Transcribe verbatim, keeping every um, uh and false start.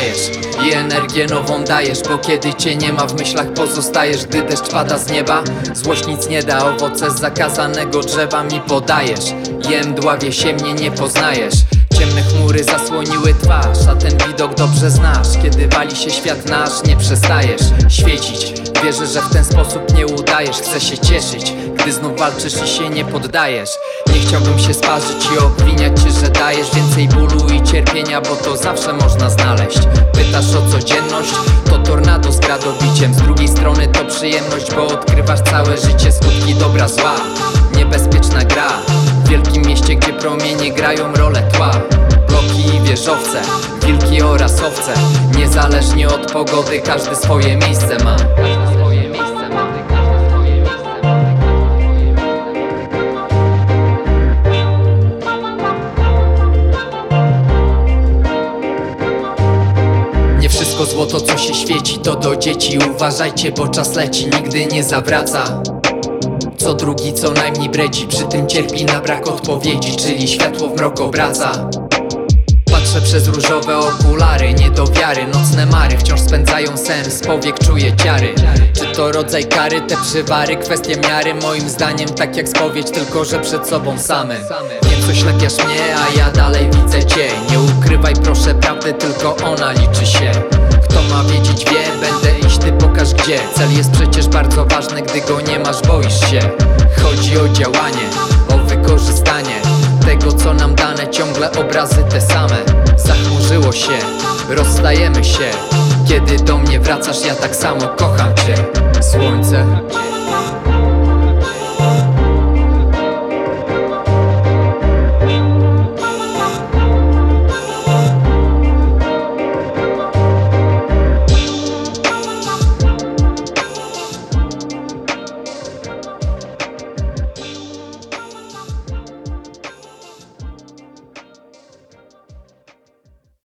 oddajesz i energię nową dajesz, bo kiedy cię nie ma w myślach pozostajesz. Gdy deszcz pada z nieba, złość nic nie da, owoce z zakazanego drzewa mi podajesz. Jem, dławię się, mnie nie poznajesz. Ciemne chmury zasłoniły twarz, a ten widok dobrze znasz. Kiedy wali się świat nasz, nie przestajesz świecić. Wierzę, że w ten sposób nie udajesz. Chcę się cieszyć, gdy znów walczysz i się nie poddajesz. Nie chciałbym się sparzyć i obwiniać cię, że dajesz więcej bólu i cierpienia, bo to zawsze można znaleźć. Pytasz o codzienność, to tornado z gradobiciem. Z drugiej strony to przyjemność, bo odkrywasz całe życie, skutki dobra, zła. Niebezpieczna gra w wielkim mieście, gdzie promienie grają rolę tła. Bloki i wieżowce, wilki oraz owce. Niezależnie od pogody każdy swoje miejsce ma. Nie wszystko złoto, co się świeci, to do dzieci. Uważajcie, bo czas leci, nigdy nie zawraca. Co drugi co najmniej bredzi, przy tym cierpi na brak odpowiedzi, czyli światło w mrok obraca. Patrzę przez różowe okulary, nie do wiary. Nocne mary wciąż spędzają sen, z powiek czuję ciary. Czy to rodzaj kary, te przywary, kwestia miary? Moim zdaniem tak jak spowiedź, tylko że przed sobą samym. Wiem, coś lepiasz mnie, a ja dalej widzę cię. Nie ukrywaj proszę prawdy, tylko ona liczy się. Kto ma wiedzieć wie, będę iść, ty pokaż gdzie. Cel jest przecież bardzo ważny, gdy go nie masz, boisz się. Chodzi o działanie, o wykorzystanie tego co nam dane, ciągle obrazy te same. Zachmurzyło się, rozstajemy się. Kiedy do mnie wracasz, ja tak samo kocham cię. Słońce